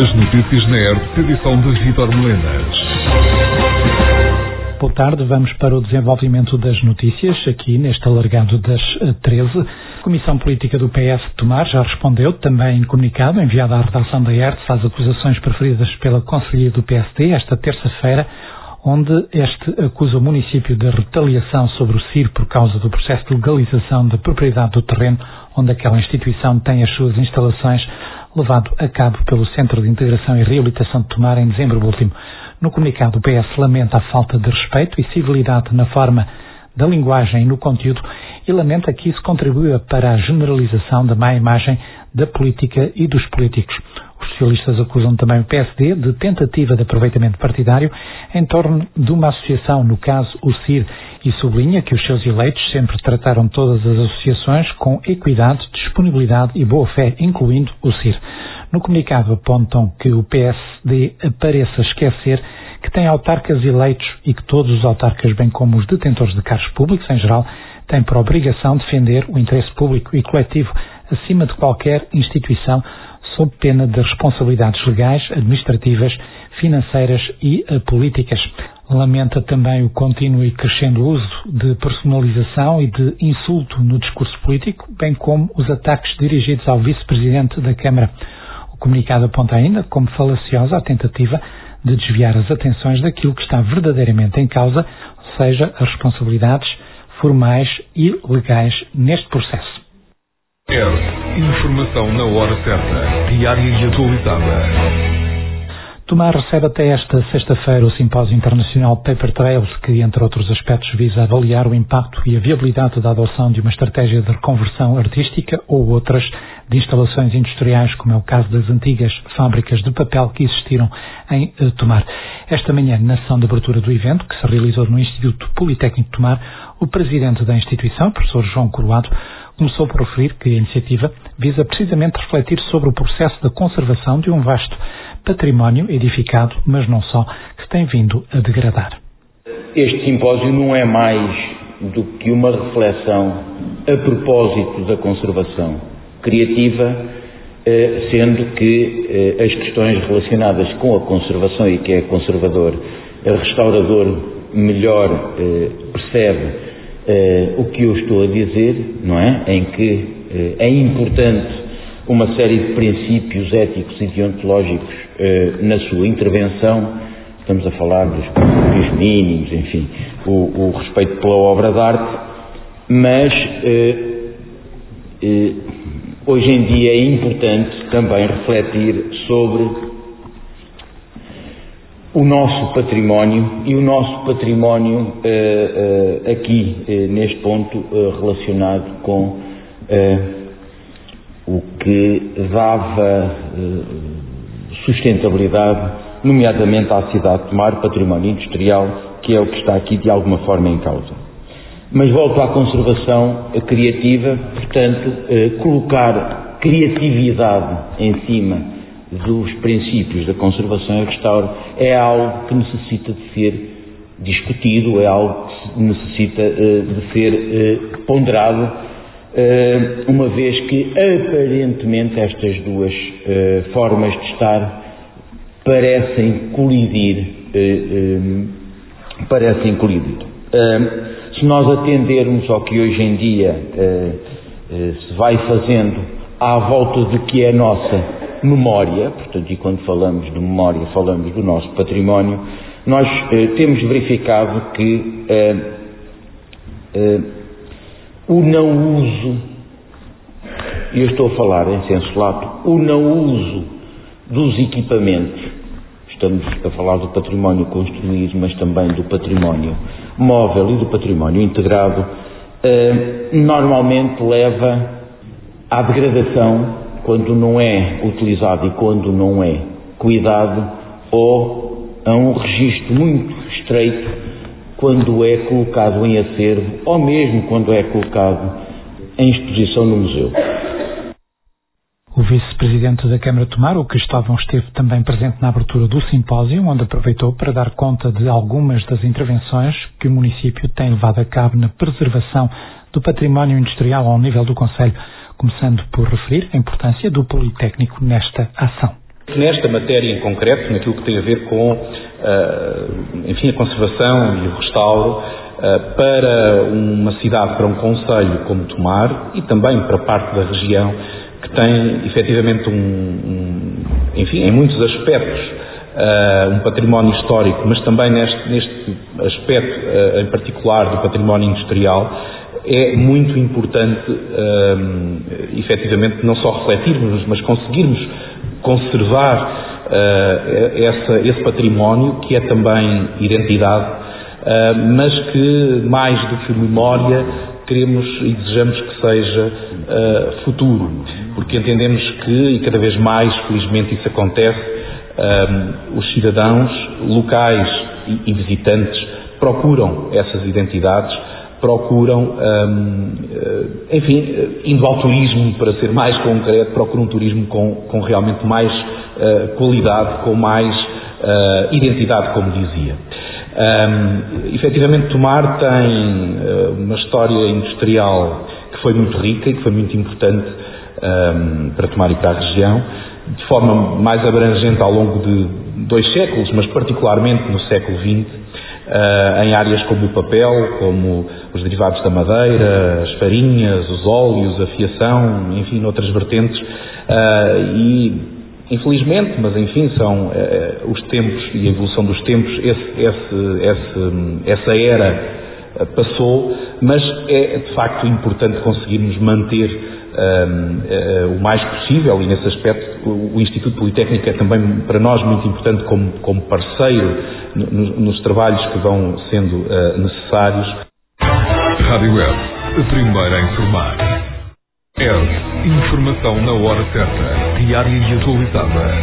As notícias na ERP, edição de Vítor Melenas. Boa tarde, vamos para o desenvolvimento das notícias, aqui neste alargado das 13. A Comissão Política do PS de Tomar já respondeu, também em comunicado enviado à redação da ERTS às acusações preferidas pela Conselhia do PSD esta terça-feira, onde este acusa o município de retaliação sobre o CIR por causa do processo de legalização da propriedade do terreno onde aquela instituição tem as suas instalações, levado a cabo pelo Centro de Integração e Reabilitação de Tomar em dezembro último. No comunicado, o PS lamenta a falta de respeito e civilidade na forma da linguagem e no conteúdo e lamenta que isso contribua para a generalização da má imagem da política e dos políticos. Os socialistas acusam também o PSD de tentativa de aproveitamento partidário em torno de uma associação, no caso o CIR, e sublinha que os seus eleitos sempre trataram todas as associações com equidade, disponibilidade e boa-fé, incluindo o CIR. No comunicado apontam que o PSD pareça esquecer que tem autarcas eleitos e que todos os autarcas, bem como os detentores de cargos públicos em geral, têm por obrigação defender o interesse público e coletivo acima de qualquer instituição, sob pena de responsabilidades legais, administrativas, financeiras e políticas. Lamenta também o contínuo e crescendo uso de personalização e de insulto no discurso político, bem como os ataques dirigidos ao vice-presidente da Câmara. O comunicado aponta ainda como falaciosa a tentativa de desviar as atenções daquilo que está verdadeiramente em causa, ou seja, as responsabilidades formais e legais neste processo. Informação na hora certa, diária e atualizada. Tomar recebe até esta sexta-feira o Simpósio Internacional Paper Trails, que, entre outros aspectos, visa avaliar o impacto e a viabilidade da adoção de uma estratégia de reconversão artística ou outras de instalações industriais, como é o caso das antigas fábricas de papel que existiram em Tomar. Esta manhã, na sessão de abertura do evento, que se realizou no Instituto Politécnico de Tomar, o presidente da instituição, o professor João Coroado, começou por referir que a iniciativa visa precisamente refletir sobre o processo de conservação de um vasto património edificado, mas não só, que tem vindo a degradar. Este simpósio não é mais do que uma reflexão a propósito da conservação criativa, sendo que as questões relacionadas com a conservação e que é conservador, restaurador melhor percebe o que eu estou a dizer, não é? Em que é importante uma série de princípios éticos e deontológicos na sua intervenção. Estamos a falar dos princípios mínimos, enfim, o respeito pela obra de arte, mas hoje em dia é importante também refletir sobre o nosso património e o nosso património aqui neste ponto relacionado com o que dava sustentabilidade, nomeadamente à cidade de Tomar, património industrial, que é o que está aqui de alguma forma em causa. Mas volto à conservação criativa, portanto, colocar criatividade em cima dos princípios da conservação e restauro é algo que necessita de ser discutido, é algo que necessita de ser ponderado, uma vez que aparentemente estas duas formas de estar parecem colidir. Se nós atendermos ao que hoje em dia se vai fazendo à volta do que é a nossa memória, portanto, e quando falamos de memória falamos do nosso património, nós temos verificado que o não uso, e eu estou a falar em senso lato, o não uso dos equipamentos, estamos a falar do património construído, mas também do património móvel e do património integrado, normalmente leva à degradação quando não é utilizado e quando não é cuidado, ou a um registro muito estreito quando é colocado em acervo ou mesmo quando é colocado em exposição no museu. O vice-presidente da Câmara de Tomar, o Cristóvão, esteve também presente na abertura do simpósio, onde aproveitou para dar conta de algumas das intervenções que o município tem levado a cabo na preservação do património industrial ao nível do concelho, começando por referir a importância do Politécnico nesta ação. Nesta matéria em concreto, naquilo que tem a ver com a conservação e o restauro, para uma cidade, para um concelho como Tomar, e também para parte da região, que tem efetivamente em muitos aspectos, um património histórico, mas também neste aspecto em particular do património industrial, é muito importante, efetivamente, não só refletirmos, mas conseguirmos conservar esse património, que é também identidade, mas que, mais do que memória, queremos e desejamos que seja futuro, porque entendemos que, e cada vez mais, felizmente, isso acontece, os cidadãos locais e visitantes procuram essas identidades, procuram, indo ao turismo, para ser mais concreto, procuram um turismo com realmente mais qualidade, com mais identidade, como dizia. Efetivamente, Tomar tem uma história industrial que foi muito rica e que foi muito importante para Tomar e para a região, de forma mais abrangente ao longo de 2 séculos, mas particularmente no século XX, em áreas como o papel, como os derivados da madeira, as farinhas, os óleos, a fiação, noutras vertentes, e infelizmente, mas são os tempos e a evolução dos tempos, essa era passou, mas é de facto importante conseguirmos manter o mais possível, e nesse aspecto o Instituto Politécnico é também para nós muito importante como parceiro nos trabalhos que vão sendo necessários. Rádio Web, a primeira a informar. Informação na hora certa, diária e atualizada.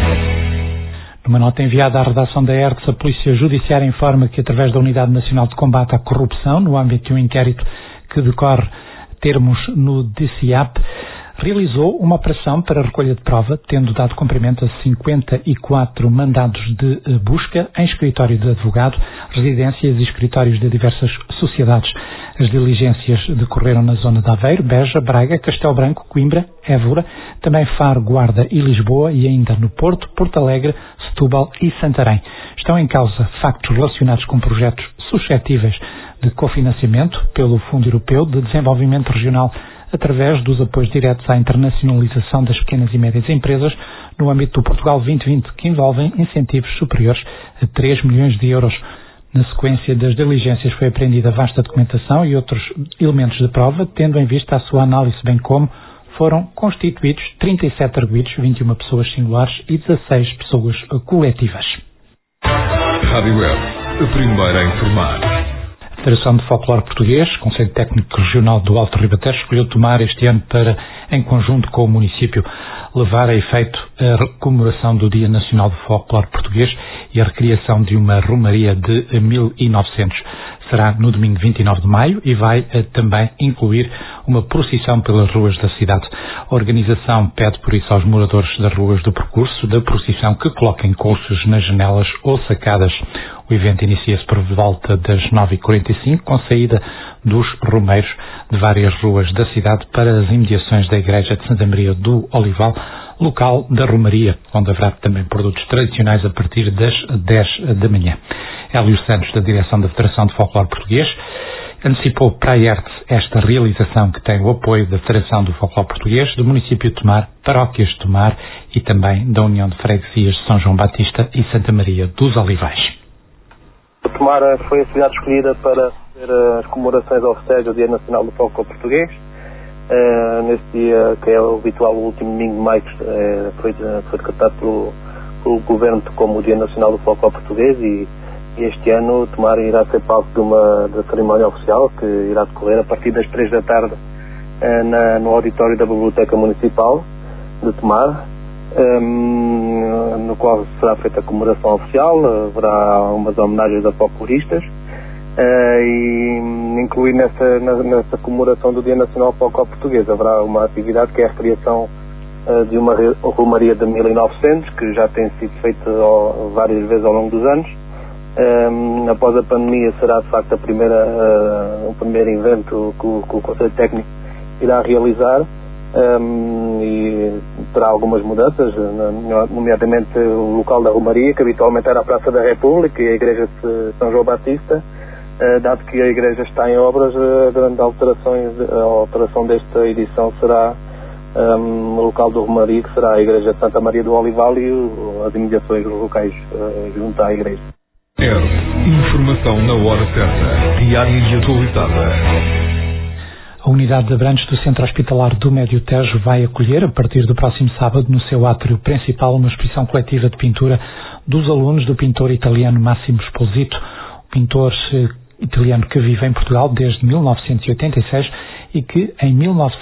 Numa nota enviada à redação da ERTS, a Polícia Judiciária informa que, através da Unidade Nacional de Combate à Corrupção, no âmbito de um inquérito que decorre termos no DCAP, realizou uma operação para recolha de prova, tendo dado cumprimento a 54 mandados de busca em escritório de advogado, residências e escritórios de diversas sociedades. As diligências decorreram na zona de Aveiro, Beja, Braga, Castelo Branco, Coimbra, Évora, também Faro, Guarda e Lisboa, e ainda no Porto, Porto Alegre, Setúbal e Santarém. Estão em causa factos relacionados com projetos suscetíveis de cofinanciamento pelo Fundo Europeu de Desenvolvimento Regional, através dos apoios diretos à internacionalização das pequenas e médias empresas no âmbito do Portugal 2020, que envolvem incentivos superiores a 3 milhões de euros. Na sequência das diligências foi apreendida vasta documentação e outros elementos de prova, tendo em vista a sua análise, bem como foram constituídos 37 arguidos, 21 pessoas singulares e 16 pessoas coletivas. Rádio Web, a primeira a informar. A Federação de Folclore Português, Conselho Técnico Regional do Alto Ribatejo, escolheu Tomar este ano para, em conjunto com o município, levar a efeito a comemoração do Dia Nacional do Folclore Português e a recriação de uma romaria de 1900. Será no domingo 29 de maio e vai também incluir uma procissão pelas ruas da cidade. A organização pede por isso aos moradores das ruas do percurso da procissão que coloquem colchos nas janelas ou sacadas. O evento inicia-se por volta das 9h45, com saída dos romeiros de várias ruas da cidade para as imediações da Igreja de Santa Maria do Olival, local da romaria, onde haverá também produtos tradicionais a partir das 10 da manhã. Hélio Santos, da direção da Federação de Folclore Português, antecipou para a ERTS esta realização que tem o apoio da Federação do Folclore Português, do município de Tomar, Paróquias de Tomar e também da União de Freguesias de São João Batista e Santa Maria dos Olivais. Tomar foi a cidade escolhida para fazer as comemorações oficiais do Dia Nacional do Folclore Português. Neste dia, que é o habitual, o último domingo de maio, foi decretado pelo Governo como o Dia Nacional do Folclore Português, e este ano Tomar irá ser palco da cerimónia oficial, que irá decorrer a partir das 3 da tarde no auditório da Biblioteca Municipal de Tomar, no qual será feita a comemoração oficial. Haverá umas homenagens a folcloristas, e incluir nessa comemoração do Dia Nacional do Folclore Português haverá uma atividade que é a recriação de uma romaria de 1900, que já tem sido feita várias vezes ao longo dos anos. Após a pandemia será de facto o primeiro evento que o Conselho Técnico irá realizar, e terá algumas mudanças, nomeadamente o local da Romaria, que habitualmente era a Praça da República, e a Igreja de São João Batista. Dado que a igreja está em obras, a grande alteração desta edição será no local do Romaria, que será a Igreja de Santa Maria do Olival e as imediações locais junto à igreja. Informação na hora certa, diária e atualizada. A unidade de Abrantes do Centro Hospitalar do Médio Tejo vai acolher, a partir do próximo sábado, no seu átrio principal, uma exposição coletiva de pintura dos alunos do pintor italiano Massimo Esposito, o pintor italiano que vive em Portugal desde 1986 e que, em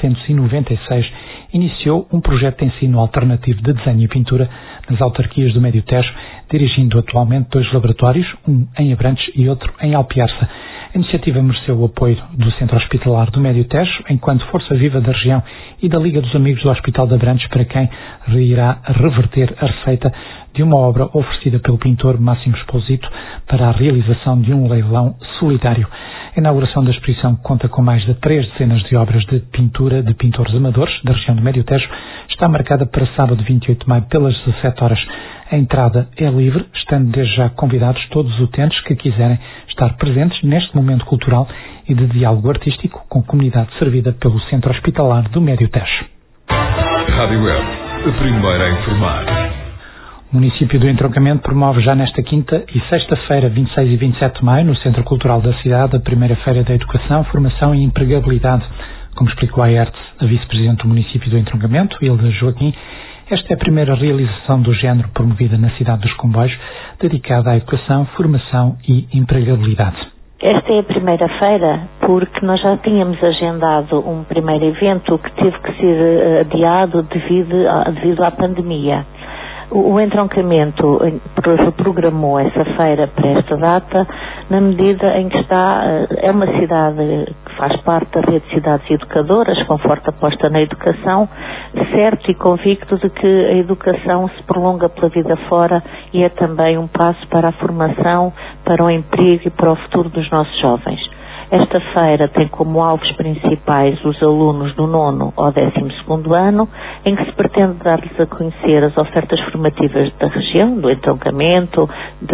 1996, iniciou um projeto de ensino alternativo de desenho e pintura nas autarquias do Médio Tejo, dirigindo atualmente 2 laboratórios, um em Abrantes e outro em Alpiarça. A iniciativa mereceu o apoio do Centro Hospitalar do Médio Tejo, enquanto força viva da região, e da Liga dos Amigos do Hospital de Abrantes, para quem irá reverter a receita de uma obra oferecida pelo pintor Massimo Esposito para a realização de um leilão solidário. A inauguração da exposição conta com mais de 3 dezenas de obras de pintura de pintores amadores da região do Médio Tejo. Está marcada para sábado 28 de maio pelas 17 horas. A entrada é livre, estando desde já convidados todos os utentes que quiserem estar presentes neste momento cultural e de diálogo artístico com a comunidade servida pelo Centro Hospitalar do Médio Tejo. Rádio Web, a primeira a informar. O município do Entroncamento promove já nesta quinta e sexta-feira, 26 e 27 de maio, no Centro Cultural da cidade, a primeira Feira da Educação, Formação e Empregabilidade. Como explicou a ERTE, a vice-presidente do município do Entroncamento, Hilda Joaquim, esta é a primeira realização do género promovida na cidade dos Comboios, dedicada à educação, formação e empregabilidade. Esta é a primeira feira porque nós já tínhamos agendado um primeiro evento que teve que ser adiado devido à pandemia. O Entroncamento programou essa feira para esta data, na medida em que é uma cidade que faz parte da rede de cidades educadoras, com forte aposta na educação, certo e convicto de que a educação se prolonga pela vida fora e é também um passo para a formação, para o emprego e para o futuro dos nossos jovens. Esta feira tem como alvos principais os alunos do 9º ao 12º ano, em que se pretende dar-lhes a conhecer as ofertas formativas da região, do Entroncamento,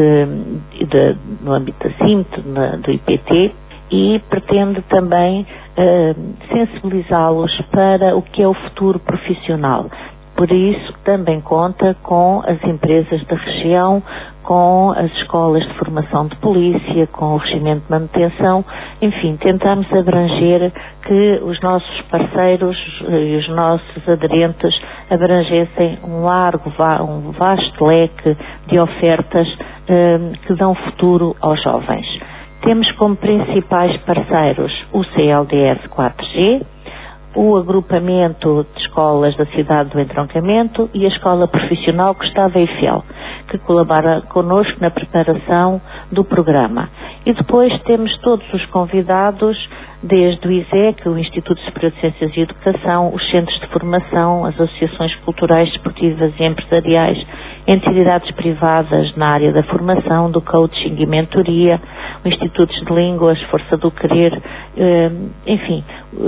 no âmbito da CIMT, do IPT, e pretende também sensibilizá-los para o que é o futuro profissional. Por isso, também conta com as empresas da região, com as escolas de formação de polícia, com o regimento de manutenção, enfim, tentamos abranger que os nossos parceiros e os nossos aderentes abrangessem um vasto leque de ofertas que dão futuro aos jovens. Temos como principais parceiros o CLDS 4G, o agrupamento de escolas da cidade do Entroncamento e a Escola Profissional Gustavo Eiffel, que colabora connosco na preparação do programa. E depois temos todos os convidados, desde o ISEC, o Instituto Superior de Ciências e Educação, os centros de formação, as associações culturais, desportivas e empresariais, entidades privadas na área da formação, do coaching e mentoria, institutos de línguas, Força do Querer, enfim,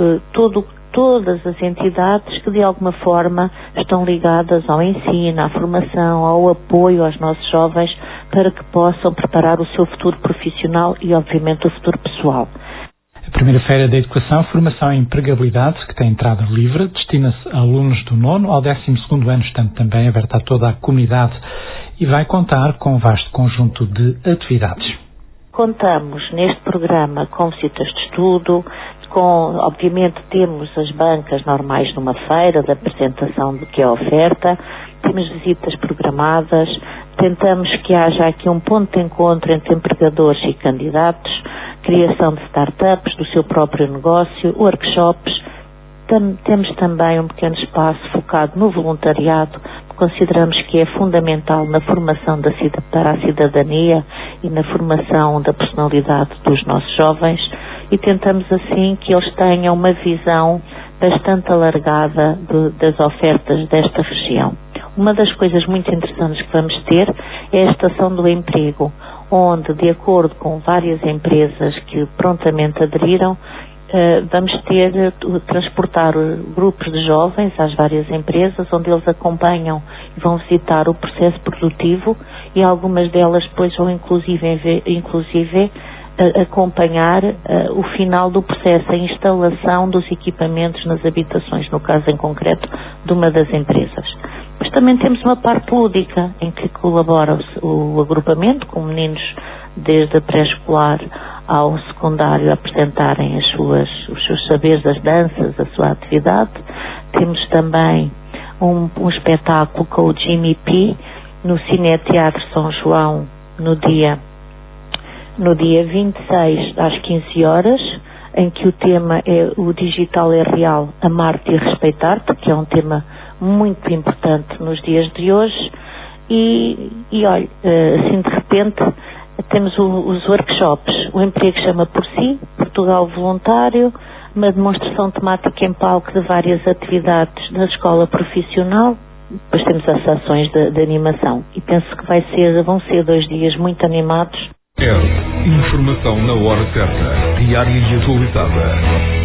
todas as entidades que de alguma forma estão ligadas ao ensino, à formação, ao apoio aos nossos jovens para que possam preparar o seu futuro profissional e obviamente o futuro pessoal. A primeira Feira da Educação, Formação e Empregabilidade, que tem entrada livre, destina-se a alunos do 9º ao 12º ano, estando também aberta a toda a comunidade e vai contar com um vasto conjunto de atividades. Contamos neste programa com visitas de estudo, obviamente temos as bancas normais numa feira, de apresentação do que é a oferta, temos visitas programadas, tentamos que haja aqui um ponto de encontro entre empregadores e candidatos, criação de startups do seu próprio negócio, workshops. Temos também um pequeno espaço focado no voluntariado, que consideramos que é fundamental na formação para a cidadania e na formação da personalidade dos nossos jovens, e tentamos assim que eles tenham uma visão bastante alargada das ofertas desta região. Uma das coisas muito interessantes que vamos ter é a Estação do Emprego, onde, de acordo com várias empresas que prontamente aderiram, vamos transportar grupos de jovens às várias empresas, onde eles acompanham e vão visitar o processo produtivo, e algumas delas depois vão inclusive acompanhar o final do processo, a instalação dos equipamentos nas habitações, no caso em concreto de uma das empresas. Mas também temos uma parte lúdica, em que colabora o agrupamento, com meninos desde a pré-escolar ao secundário a apresentarem os seus saberes das danças, a sua atividade. Temos também um espetáculo com o Jimmy P no Cineteatro São João no dia 26 às 15 horas, em que o tema é o digital é real, amar-te e respeitar-te, que é um tema muito importante nos dias de hoje. E olha, assim de repente temos os workshops, o emprego chama por si, Portugal Voluntário, uma demonstração temática em palco de várias atividades da escola profissional. Depois temos as ações de animação, e penso que vão ser 2 dias muito animados. Informação na hora certa, diária e atualizada.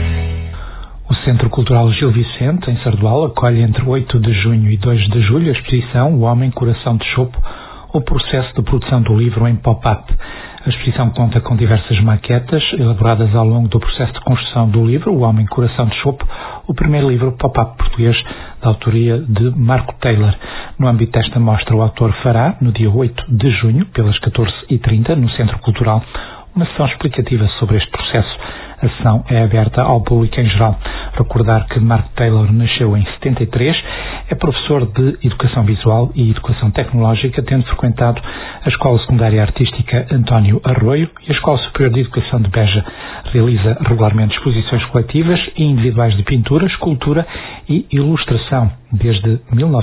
O Centro Cultural Gil Vicente, em Sardual, acolhe entre 8 de junho e 2 de julho a exposição O Homem Coração de Chopo, o processo de produção do livro em pop-up. A exposição conta com diversas maquetas elaboradas ao longo do processo de construção do livro O Homem Coração de Chopo, o primeiro livro pop-up português da autoria de Marco Taylor. No âmbito desta mostra, o autor fará, no dia 8 de junho, pelas 14h30, no Centro Cultural, uma sessão explicativa sobre este processo. A sessão é aberta ao público em geral. Recordar que Marco Taylor nasceu em 73, é professor de Educação Visual e Educação Tecnológica, tendo frequentado a Escola Secundária Artística António Arroio e a Escola Superior de Educação de Beja. Realiza regularmente exposições coletivas e individuais de pintura, escultura e ilustração desde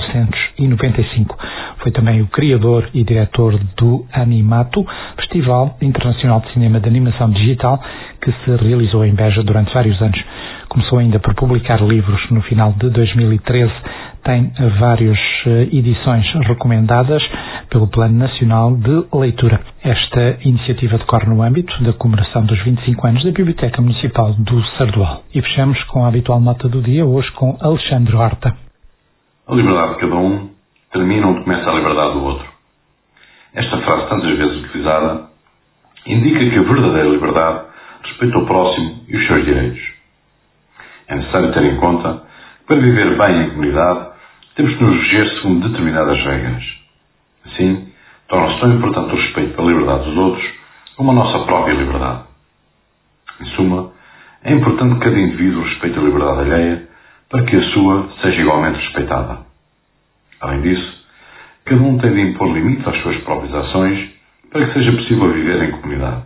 1995. Foi também o criador e diretor do Animato, Festival Internacional de Cinema de Animação Digital, que se realizou em Beja durante vários anos. Começou ainda por publicar livros no final de 2013. Tem várias edições recomendadas pelo Plano Nacional de Leitura. Esta iniciativa decorre no âmbito da comemoração dos 25 anos da Biblioteca Municipal do Sardual. E fechamos com a habitual nota do dia, hoje com Alexandre Horta. A liberdade de cada um termina onde começa a liberdade do outro. Esta frase, tantas vezes utilizada, indica que a verdadeira liberdade respeita o próximo e os seus direitos. É necessário ter em conta que, para viver bem em comunidade, temos que nos reger segundo determinadas regras. Assim, torna-se tão importante o respeito pela liberdade dos outros como a nossa própria liberdade. Em suma, é importante que cada indivíduo respeite a liberdade alheia para que a sua seja igualmente respeitada. Além disso, cada um tem de impor limites às suas próprias ações para que seja possível viver em comunidade.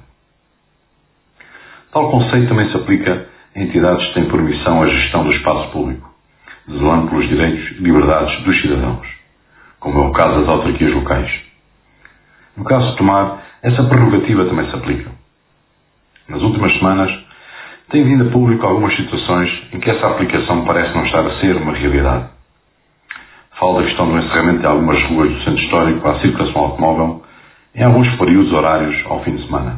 Tal conceito também se aplica a entidades que têm por missão a gestão do espaço público, zelando pelos direitos e liberdades dos cidadãos, como é o caso das autarquias locais. No caso de Tomar, essa prerrogativa também se aplica. Nas últimas semanas, tem vindo a público algumas situações em que essa aplicação parece não estar a ser uma realidade. Falo da questão do encerramento de algumas ruas do centro histórico à circulação automóvel em alguns períodos horários ao fim de semana.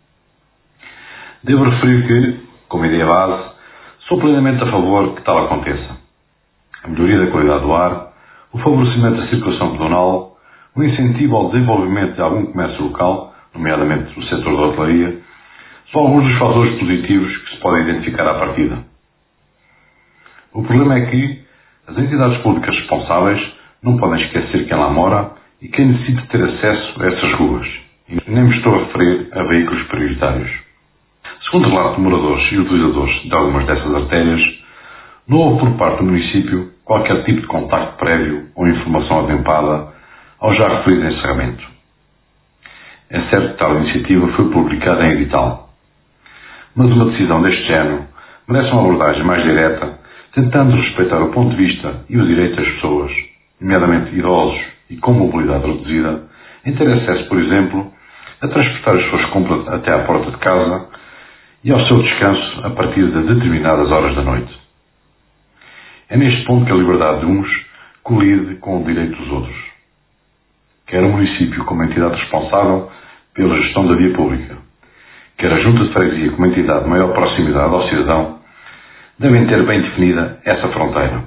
Devo referir que, como ideia base, sou plenamente a favor que tal aconteça. A melhoria da qualidade do ar, o favorecimento da circulação pedonal, o incentivo ao desenvolvimento de algum comércio local, nomeadamente o setor da hotelaria, são alguns dos fatores positivos que se podem identificar à partida. O problema é que as entidades públicas responsáveis não podem esquecer quem lá mora e quem necessita ter acesso a essas ruas. E nem me estou a referir a veículos prioritários. Segundo relato de moradores e utilizadores de algumas dessas artérias, não houve por parte do município qualquer tipo de contacto prévio ou informação atempada ao já referido encerramento. É certo que tal iniciativa foi publicada em edital, mas uma decisão deste género merece uma abordagem mais direta, tentando respeitar o ponto de vista e os direitos das pessoas, nomeadamente idosos e com mobilidade reduzida, em ter acesso, por exemplo, a transportar as suas compras até à porta de casa e ao seu descanso a partir de determinadas horas da noite. É neste ponto que a liberdade de uns colide com o direito dos outros. Quer o município como entidade responsável pela gestão da via pública, quer a Junta de Freguesia como entidade de maior proximidade ao cidadão, devem ter bem definida essa fronteira.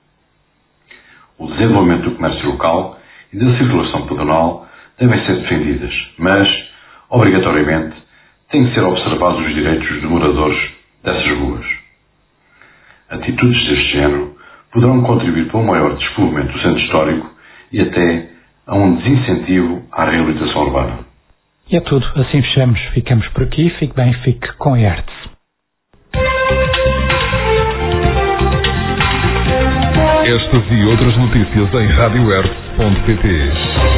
O desenvolvimento do comércio local e da circulação pedonal devem ser defendidas, mas, obrigatoriamente, têm que ser observados os direitos dos moradores dessas ruas. Atitudes deste género poderão contribuir para um maior desenvolvimento do centro histórico e até a um desincentivo à reabilitação urbana. E é tudo. Assim fechamos. Ficamos por aqui. Fique bem, fique com a ERTE. Estas e outras notícias em radioerte.pt.